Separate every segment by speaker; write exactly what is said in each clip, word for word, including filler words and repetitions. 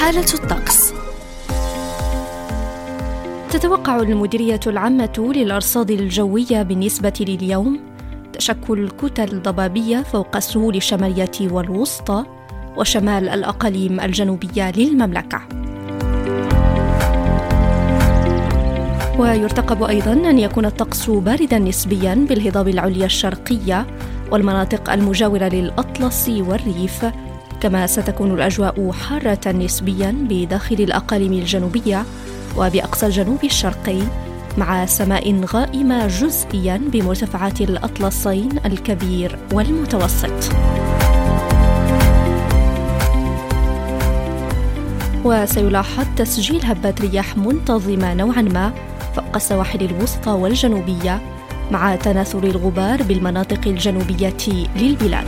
Speaker 1: حالة الطقس. تتوقع المديرية العامة للأرصاد الجوية بالنسبة لليوم تشكل كتل ضبابية فوق السهول الشمالية والوسطى وشمال الأقاليم الجنوبية للمملكة. ويرتقب أيضاً أن يكون الطقس بارداً نسبياً بالهضاب العليا الشرقية والمناطق المجاورة للأطلس والريف، كما ستكون الأجواء حارة نسبياً بداخل الأقاليم الجنوبية وبأقصى الجنوب الشرقي، مع سماء غائمة جزئياً بمرتفعات الأطلسين الكبير والمتوسط. وسيلاحظ تسجيل هبات رياح منتظمة نوعاً ما فوق السواحل الوسطى والجنوبية، مع تناثر الغبار بالمناطق الجنوبية للبلاد.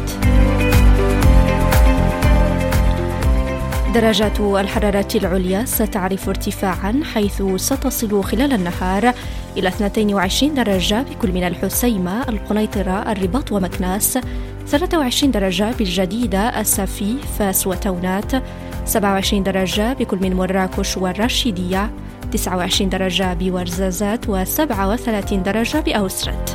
Speaker 1: درجات الحرارة العليا ستعرف ارتفاعاً، حيث ستصل خلال النهار إلى اثنتين وعشرين درجة بكل من الحسيمة، القنيطرة، الرباط ومكناس، ثلاثة وعشرين درجة بالجديدة، السافي، فاس وتونات، سبعة وعشرين درجة بكل من مراكش والراشدية، تسعة وعشرين درجة بورزازات، وسبعة وثلاثين درجة بأوسرد.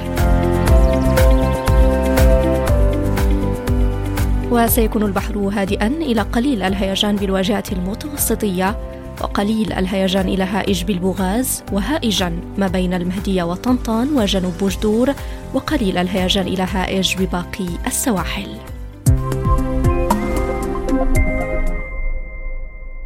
Speaker 1: وسيكون البحر هادئاً إلى قليل الهيجان بالواجهة المتوسطية، وقليل الهيجان إلى هائج بالبوغاز، وهائجاً ما بين المهدية وطنطان وجنوب بوجدور، وقليل الهيجان إلى هائج بباقي السواحل.